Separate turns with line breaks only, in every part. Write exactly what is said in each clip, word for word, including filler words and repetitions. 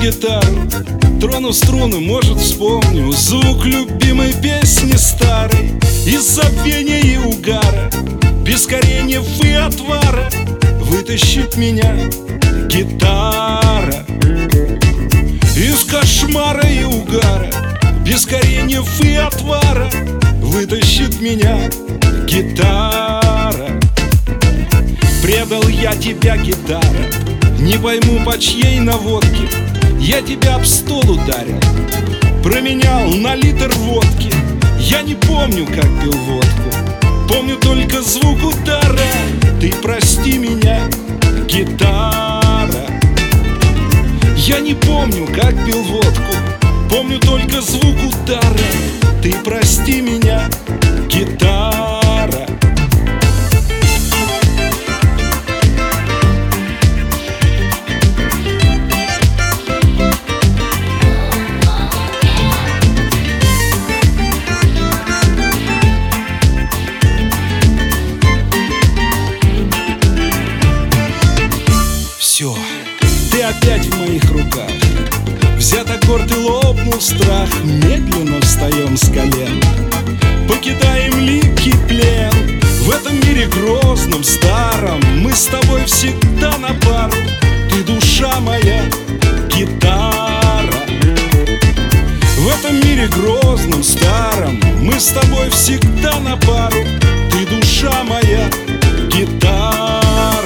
гитару, трону струны, может, вспомню звук любимой песни старой. Из забвения и угара, без кореньев и отвара, вытащит меня гитара. Из кошмара и угара, без кореньев и отвара, вытащит меня гитара. Предал я тебя, гитара, не пойму, по чьей наводке. Я тебя об стол ударил, променял на литр водки. Я не помню, как пил водку, помню только звук удара. Ты прости меня, гитара. Я не помню, как пил водку, помню только звук удара. Ты прости меня, гитара. Все, ты опять в моих руках. Взят аккорд и лопнул страх. Медленно встаем с колен, покидаем липкий плен. В этом мире грозном, старом, мы с тобой всегда на пару. Ты душа моя, гитара. В этом мире грозном, старом, мы с тобой всегда на пару. Ты душа моя, гитара.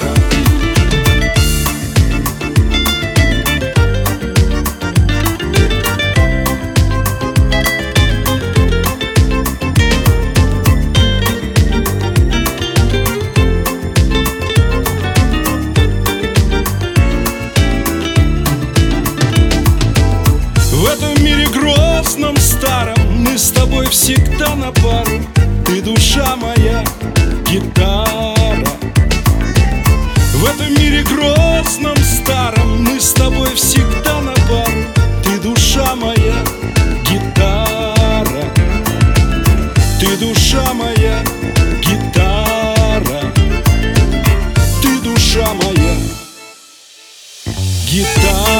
В этом мире грозном, старом, мы с тобой всегда на пару. Ты душа моя, гитара. В этом мире грозном, старом, мы с тобой всегда на пару. Ты душа моя, гитара. Ты душа моя, гитара. Ты душа моя, гитара.